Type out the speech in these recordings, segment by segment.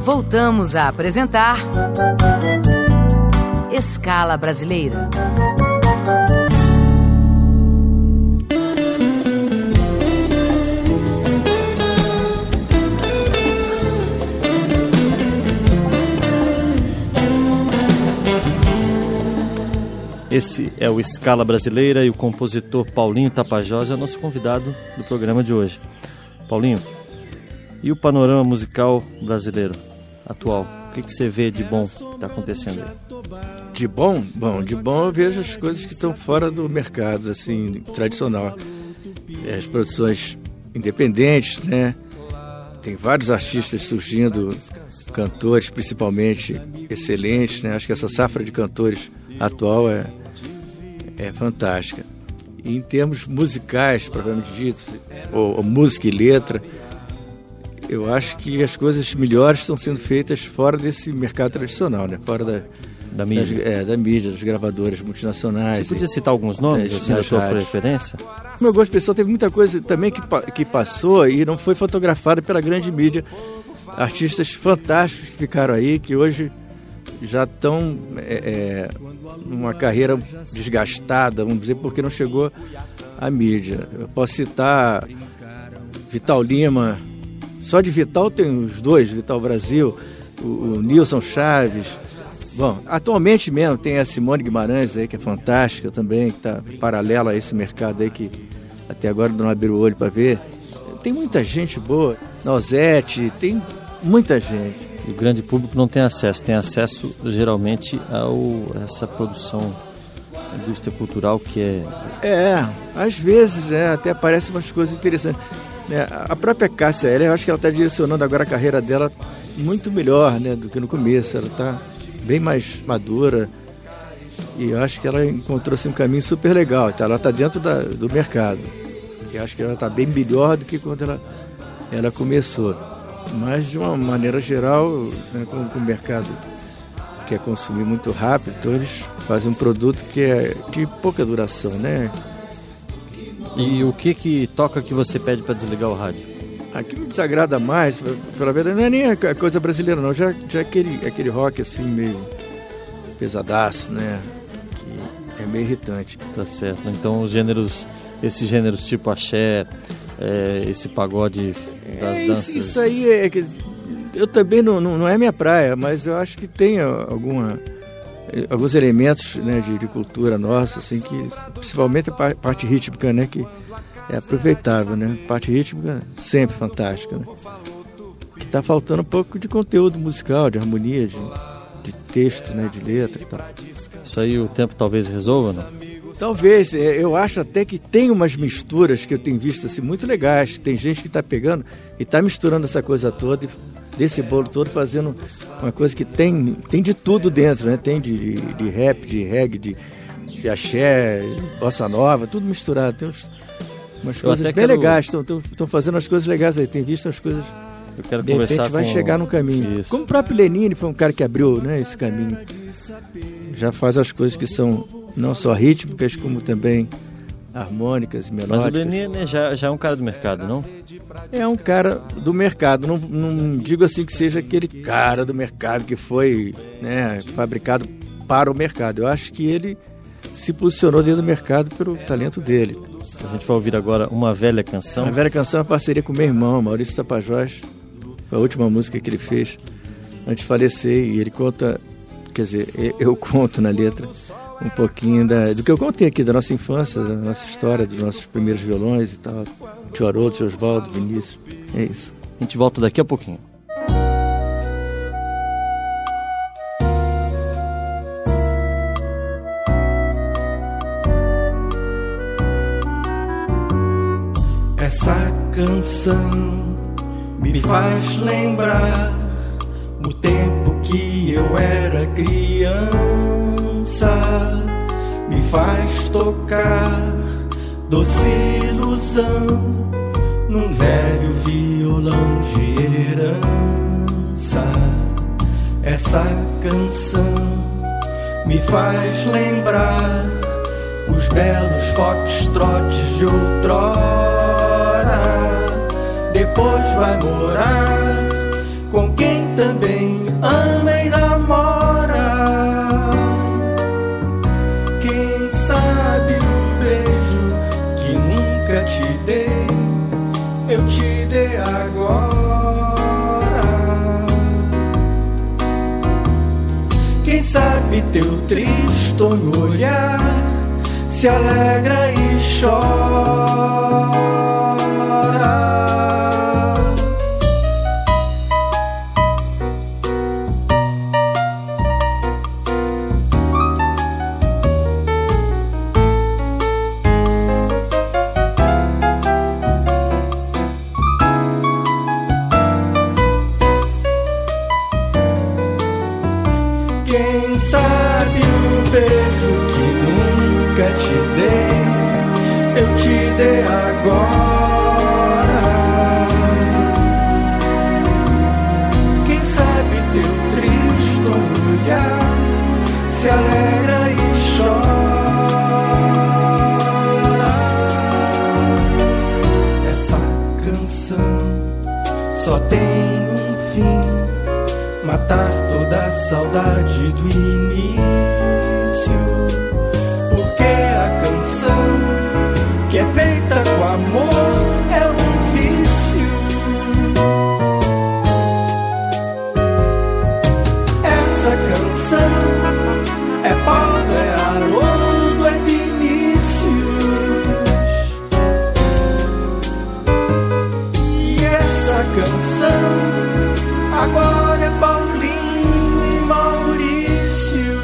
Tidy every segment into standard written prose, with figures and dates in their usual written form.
voltamos a apresentar Escala Brasileira. Esse é o Escala Brasileira e o compositor Paulinho Tapajós é o nosso convidado do programa de hoje. Paulinho, e o panorama musical brasileiro atual? O que você vê de bom que está acontecendo aí? De bom? Bom, de bom eu vejo as coisas que estão fora do mercado, assim, tradicional. As produções independentes, né? Tem vários artistas surgindo, cantores principalmente excelentes, né? Acho que essa safra de cantores atual é fantástica. E em termos musicais, propriamente dito, ou música e letra, eu acho que as coisas melhores estão sendo feitas fora desse mercado tradicional, né? Fora da mídia. Da mídia, das gravadoras multinacionais. Você podia citar alguns nomes assim, da sua preferência? O meu gosto pessoal, teve muita coisa também que passou e não foi fotografada pela grande mídia. Artistas fantásticos que ficaram aí, que hoje já estão numa carreira desgastada, vamos dizer, porque não chegou à mídia. Eu posso citar Vital Lima. Só de Vital tem os dois, Vital Brasil, o Nilson Chaves. Bom, atualmente mesmo tem a Simone Guimarães aí, que é fantástica também, que está paralela a esse mercado aí, que até agora não abriu o olho para ver. Tem muita gente boa, Nozete, tem muita gente. E o grande público não tem acesso geralmente a essa produção, indústria cultural que é... às vezes, né, até aparecem umas coisas interessantes. A própria Cássia Eller, eu acho que ela está direcionando agora a carreira dela muito melhor, né, do que no começo. Ela está bem mais madura e eu acho que ela encontrou-se um caminho super legal. Então, ela está dentro do mercado. Eu acho que ela está bem melhor do que quando ela começou. Mas, de uma maneira geral, né, como o mercado quer consumir muito rápido, então eles fazem um produto que é de pouca duração, né? E o que toca que você pede para desligar o rádio? Aqui me desagrada mais, pela verdade, não é nem a coisa brasileira, não. Já aquele rock assim, meio pesadaço, né? Que é meio irritante. Tá certo. Então, esses gêneros tipo axé, esse pagode das danças... Isso aí eu também não é minha praia, mas eu acho que tem alguns elementos, né, de cultura nossa, assim, que principalmente a parte rítmica, né, que é aproveitável, né? A parte rítmica sempre fantástica, né? Que está faltando um pouco de conteúdo musical, de harmonia, de texto, né, de letra e tal. Isso aí o tempo talvez resolva, não? Talvez, eu acho até que tem umas misturas que eu tenho visto assim, muito legais. Tem gente que está pegando e está misturando essa coisa toda, desse bolo todo, fazendo uma coisa que tem de tudo dentro, né? Tem de rap, de reggae, de axé, bossa nova, tudo misturado. Tem umas coisas bem legais, estão fazendo as coisas legais aí. Tem visto as coisas, eu quero de repente vai chegar no caminho. Isso. Como o próprio Lenine foi um cara que abriu, né, esse caminho. Já faz as coisas que são não só rítmicas, como também harmônicas e melódicas. Mas o Lenine já é um cara do mercado, não? É um cara do mercado. Não digo assim que seja aquele cara do mercado que foi, né, fabricado para o mercado. Eu acho que ele se posicionou dentro do mercado pelo talento dele. A gente vai ouvir agora Uma Velha Canção. Uma Velha Canção é uma parceria com meu irmão, Maurício Tapajós. Foi a última música que ele fez antes de falecer. E ele conta, quer dizer, eu conto na letra um pouquinho do que eu contei aqui, da nossa infância, da nossa história, dos nossos primeiros violões e tal. Tio Haroldo, tio Osvaldo, Vinícius. É isso. A gente volta daqui a pouquinho. Essa canção me faz lembrar o tempo que eu era criança. Me faz tocar doce ilusão num velho violão de herança. Essa canção me faz lembrar os belos foxtrotes de outrora. Depois vai morar com quem também sabe teu tristonho olhar se alegra e chora. Quem sabe o beijo que nunca te dei, eu te dei agora. Quem sabe teu triste olhar se alegra e chora. Essa canção só tem um fim: matar toda a saudade do início. Porque a canção que é feita com amor é um vício. Essa canção é Paulo, é Haroldo, é Vinícius. E essa canção agora é Paulinho e Maurício.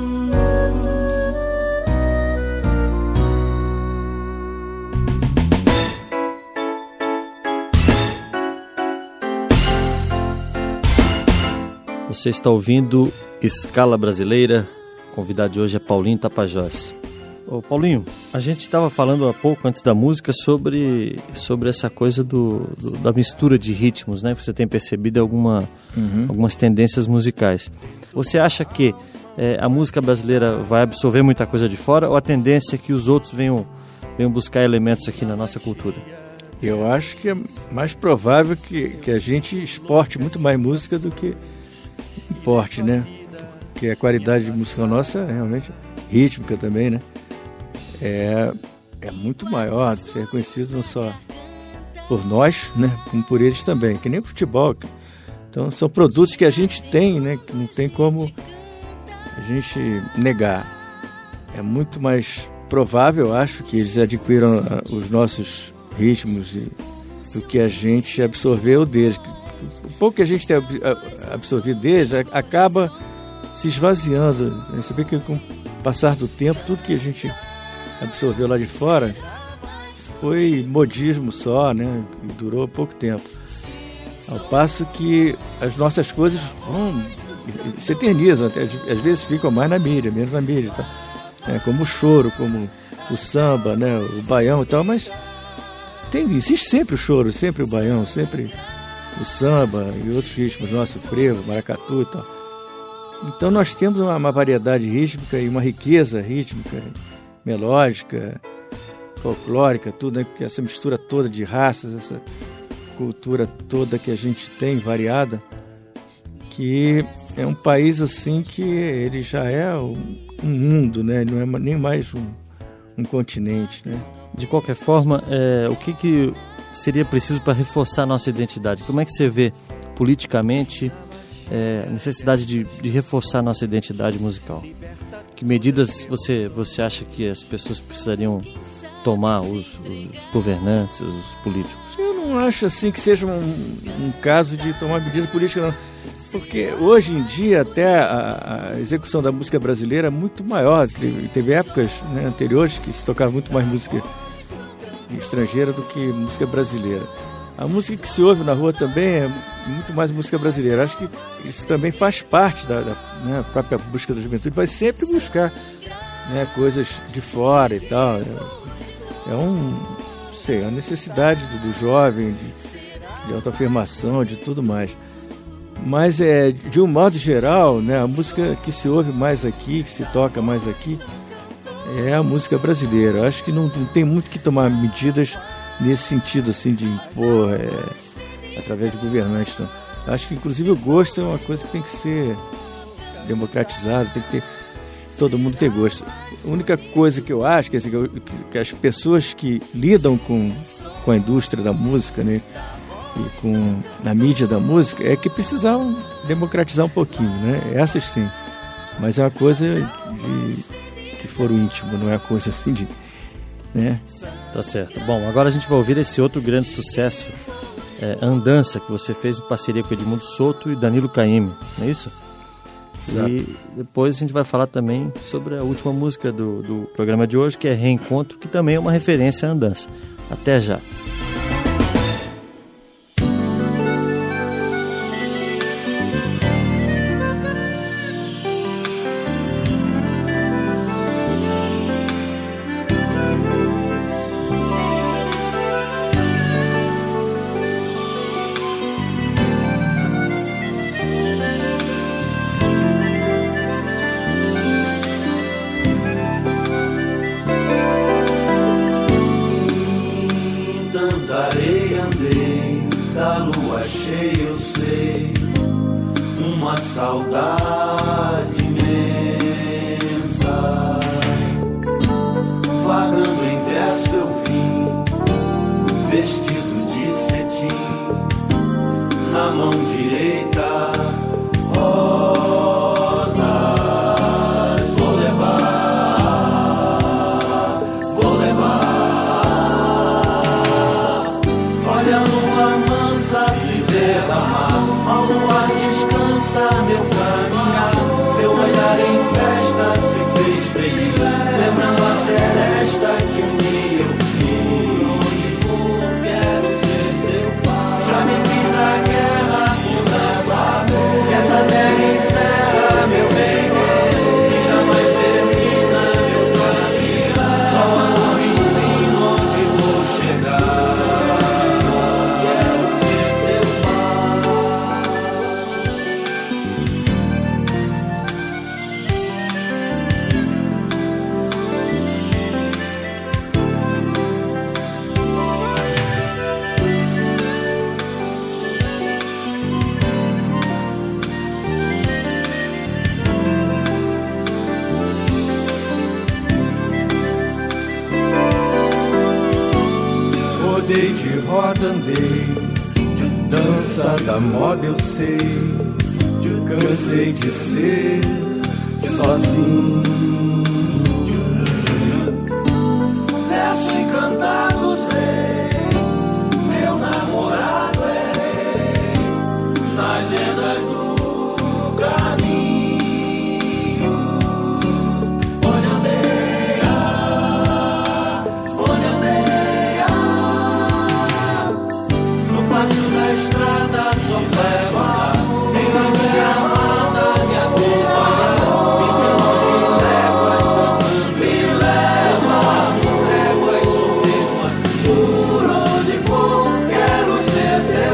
Você está ouvindo Escala Brasileira. O convidado de hoje é Paulinho Tapajós. Ô Paulinho, a gente estava falando há pouco, antes da música, sobre essa coisa da mistura de ritmos, né? Você tem percebido algumas tendências musicais. Você acha que a música brasileira vai absorver muita coisa de fora, ou a tendência é que os outros venham buscar elementos aqui na nossa cultura? Eu acho que é mais provável que a gente exporte muito mais música do que importe, né? Porque a qualidade musical nossa é realmente rítmica também, né? É muito maior, ser reconhecido não só por nós, né, como por eles também, que nem o futebol. Então são produtos que a gente tem, né, que não tem como a gente negar. É muito mais provável, eu acho, que eles adquiram os nossos ritmos do que a gente absorveu deles. O pouco que a gente tem absorvido deles acaba se esvaziando. Você vê que com o passar do tempo, tudo que a gente absorveu lá de fora foi modismo só, né? Durou pouco tempo. Ao passo que as nossas coisas se eternizam, até, às vezes ficam mais na mídia, menos na mídia, tá? Como o choro, como o samba, né? O baião e tal, mas existe sempre o choro, sempre o baião, sempre o samba e outros ritmos, nosso frevo, maracatu e tal. Então nós temos uma variedade rítmica e uma riqueza rítmica, melódica, folclórica, tudo, né? Essa mistura toda de raças, essa cultura toda que a gente tem, variada, que é um país assim que ele já é um mundo, né? Não é nem mais um continente, né? De qualquer forma, o que seria preciso para reforçar a nossa identidade? Como é que você vê politicamente a necessidade de reforçar a nossa identidade musical? Que medidas você acha que as pessoas precisariam tomar, os governantes, os políticos? Eu não acho assim que seja um caso de tomar medida política, não. Porque hoje em dia até a execução da música brasileira é muito maior. Teve épocas, né, anteriores que se tocava muito mais música estrangeira do que música brasileira. A música que se ouve na rua também é muito mais música brasileira. Acho que isso também faz parte da né, própria busca da juventude. Vai sempre buscar, né, coisas de fora e tal. A necessidade do jovem, de autoafirmação, de tudo mais. Mas, de um modo geral, né, a música que se ouve mais aqui, que se toca mais aqui, é a música brasileira. Eu acho que não tem muito que tomar medidas nesse sentido, assim, de impor através de governantes. Não. Eu acho que, inclusive, o gosto é uma coisa que tem que ser democratizada, tem que ter todo mundo ter gosto. A única coisa que eu acho que as pessoas que lidam com a indústria da música, né, e com a mídia da música, é que precisavam democratizar um pouquinho, né? Essas sim. Mas é uma coisa de foro íntimo, não é uma coisa assim de... né? Tá certo. Bom, agora a gente vai ouvir esse outro grande sucesso, Andança, que você fez em parceria com Edmundo Souto e Danilo Caymmi, não é isso? Exato. E depois a gente vai falar também sobre a última música do programa de hoje, que é Reencontro, que também é uma referência à Andança. Até já. Saudade imensa, vagando em verso eu vim, vestido de cetim, na mão direita rosas, vou levar, olha a lua mansa se derramar, ao luar descansa meu caminhar, seu olhar em festa se fez feliz, lembrando a seresta que um dia eu fiz. Onde for, quero ser seu pai. Já me fiz a guerra por saber que essa terra encerra meu bem e jamais termina meu caminho. Só o amor me ensina onde vou chegar. Quero ser seu pai. Rodei de roda, andei, de dança da moda eu sei, cansei de ser sozinho. Verso encantado sei, meu namorado é nas lendas do caminho. Onde andei, no passo da estrada só levo a em a minha amada me acompanha, fica longe léguas cantando me leva, tréguas sou mesmo assim, por onde for quero ser seu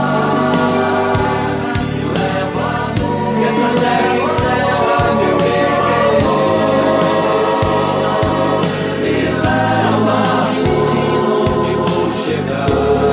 pai, me leva, que essa terra encerra meu bem, me leva, me ensina onde vou chegar.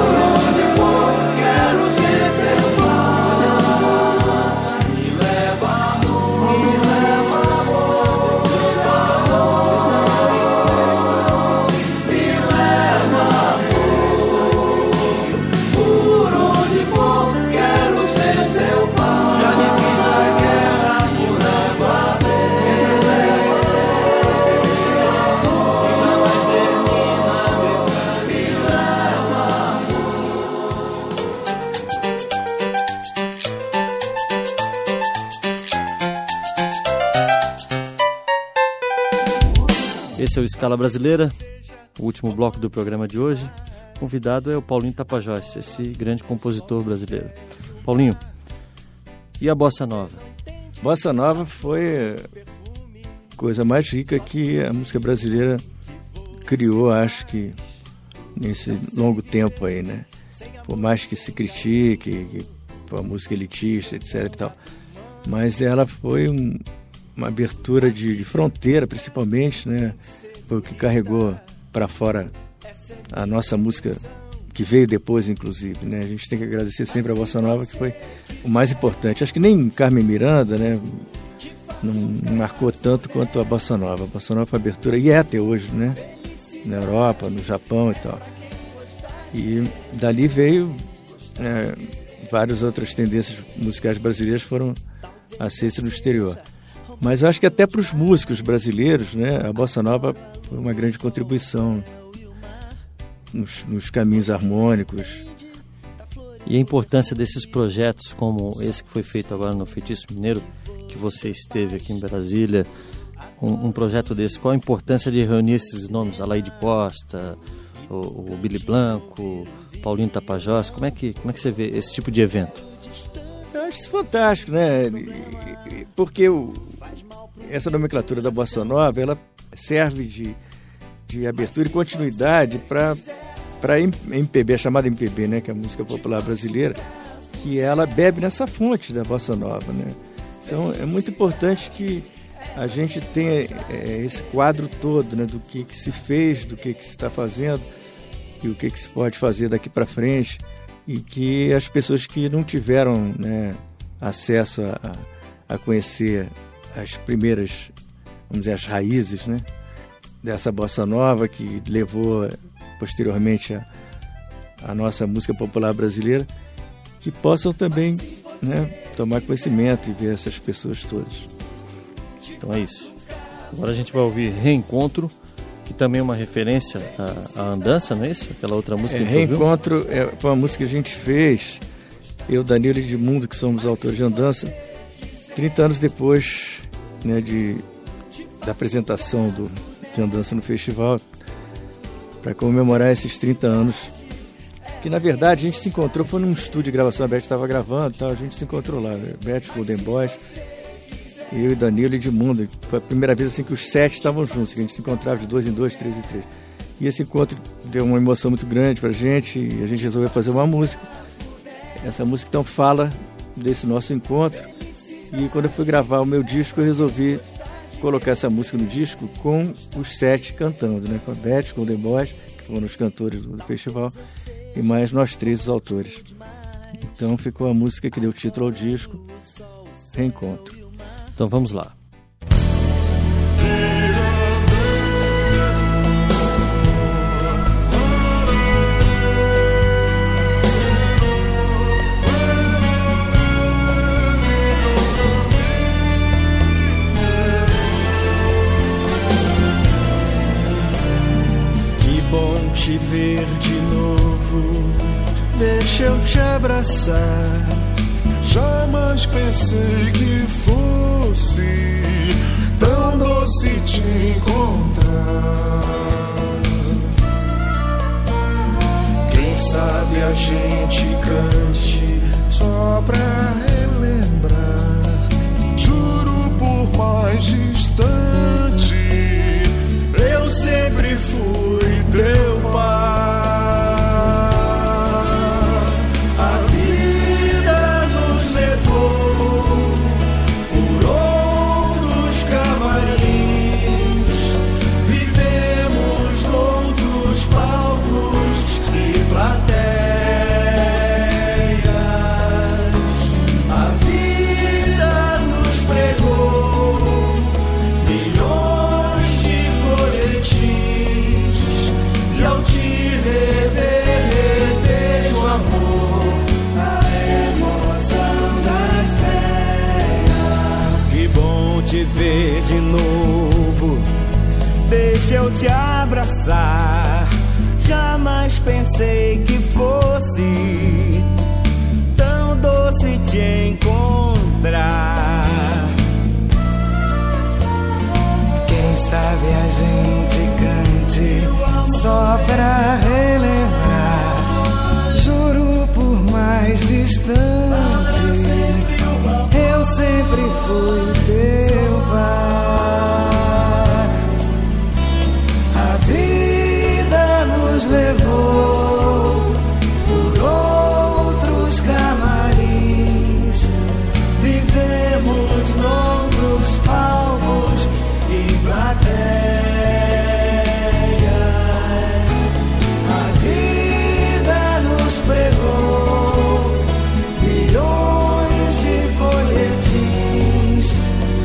Esse é o Escala Brasileira, o último bloco do programa de hoje. O convidado é o Paulinho Tapajós, esse grande compositor brasileiro. Paulinho, e a Bossa Nova? Bossa Nova foi a coisa mais rica que a música brasileira criou, acho que nesse longo tempo aí, né? Por mais que se critique, que a música elitista, etc e tal. Mas ela foi uma abertura de fronteira, principalmente, né? Foi o que carregou para fora a nossa música, que veio depois, inclusive, né? A gente tem que agradecer sempre a Bossa Nova, que foi o mais importante. Acho que nem Carmen Miranda, né? Não marcou tanto quanto a Bossa Nova. A Bossa Nova foi a abertura, e é até hoje, né? Na Europa, no Japão e tal. E dali veio, né, várias outras tendências musicais brasileiras foram aceitas no exterior. Mas eu acho que até para os músicos brasileiros, né, a Bossa Nova foi uma grande contribuição nos caminhos harmônicos. E a importância desses projetos como esse que foi feito agora no Feitiço Mineiro, que você esteve aqui em Brasília, um projeto desse, qual a importância de reunir esses nomes, Alaide Costa, o Billy Blanco, Paulinho Tapajós, como é que você vê esse tipo de evento? Eu acho isso fantástico, né? Porque essa nomenclatura da Bossa Nova, ela serve de abertura e continuidade para MPB, a chamada MPB, né? Que é a música popular brasileira, que ela bebe nessa fonte da Bossa Nova, né? Então é muito importante que a gente tenha esse quadro todo, né? Do que se fez, do que se está fazendo e o que se pode fazer daqui para frente, e que as pessoas que não tiveram, né, acesso a conhecer as primeiras, vamos dizer, as raízes, né, dessa Bossa Nova que levou posteriormente a nossa música popular brasileira, que possam também, né, tomar conhecimento e ver essas pessoas todas. Então é isso. Agora a gente vai ouvir Reencontro, que também é uma referência à Andança, não é isso? Aquela outra música que a gente Reencontro ouviu? Foi uma música que a gente fez, eu, Danilo e Edmundo, que somos autores de Andança, 30 anos depois, né, da apresentação de Andança no festival, para comemorar esses 30 anos. Que na verdade a gente se encontrou, foi num estúdio de gravação, a Beth estava gravando e tal, a gente se encontrou lá, Beth, Golden Boys, eu e Danilo e Edmundo. Foi a primeira vez assim que os 7 estavam juntos, que a gente se encontrava de 2 em 2, 3 em 3. E esse encontro deu uma emoção muito grande pra gente, e a gente resolveu fazer uma música. Essa música então fala desse nosso encontro, e quando eu fui gravar o meu disco eu resolvi colocar essa música no disco com os 7 cantando, né? Com a Beth, com o The Boys, que foram os cantores do festival, e mais nós 3 os autores. Então ficou a música que deu título ao disco, Reencontro. Então vamos lá. Que bom te ver de novo, deixa eu te abraçar. Jamais pensei que fosse tão doce te encontrar. Quem sabe a gente cante só pra relembrar. Juro por mais distante, eu sempre fui teu pai. Te ver de novo, deixa eu te abraçar. Jamais pensei que fosse tão doce te encontrar. Quem sabe a gente cante só pra relembrar. Juro por mais distante, eu sempre fui teu pai. A vida nos levou por outros camarins, vivemos longos palcos e plateias. A vida nos pregou milhões de folhetins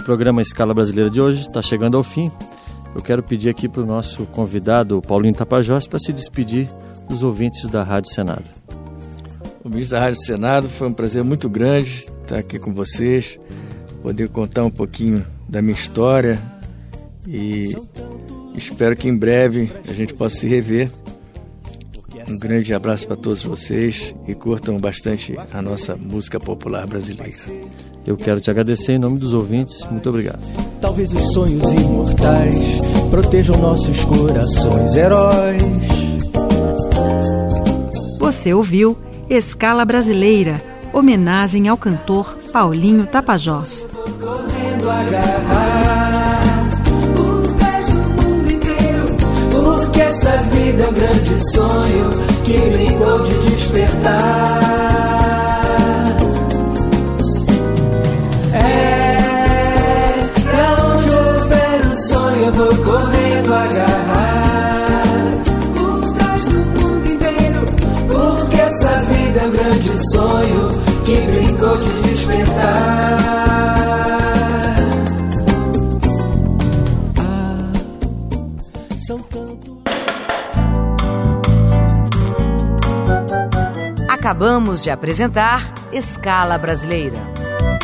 programa Escala Brasileira de hoje está chegando ao fim. Eu quero pedir aqui para o nosso convidado, Paulinho Tapajós, para se despedir dos ouvintes da Rádio Senado. Ouvintes da Rádio Senado, foi um prazer muito grande estar aqui com vocês, poder contar um pouquinho da minha história e espero que em breve a gente possa se rever. Um grande abraço para todos vocês e curtam bastante a nossa música popular brasileira. Eu quero te agradecer em nome dos ouvintes. Muito obrigado. Talvez os sonhos imortais protejam nossos corações heróis. Você ouviu Escala Brasileira, homenagem ao cantor Paulinho Tapajós. Correndo agarrar o pés do mundo inteiro, porque essa vida é um grande sonho que brincou de despertar. Pra onde houver o sonho eu vou correndo agarrar o pés do mundo inteiro, porque essa vida é um grande sonho que brincou de despertar. Acabamos de apresentar Escala Brasileira.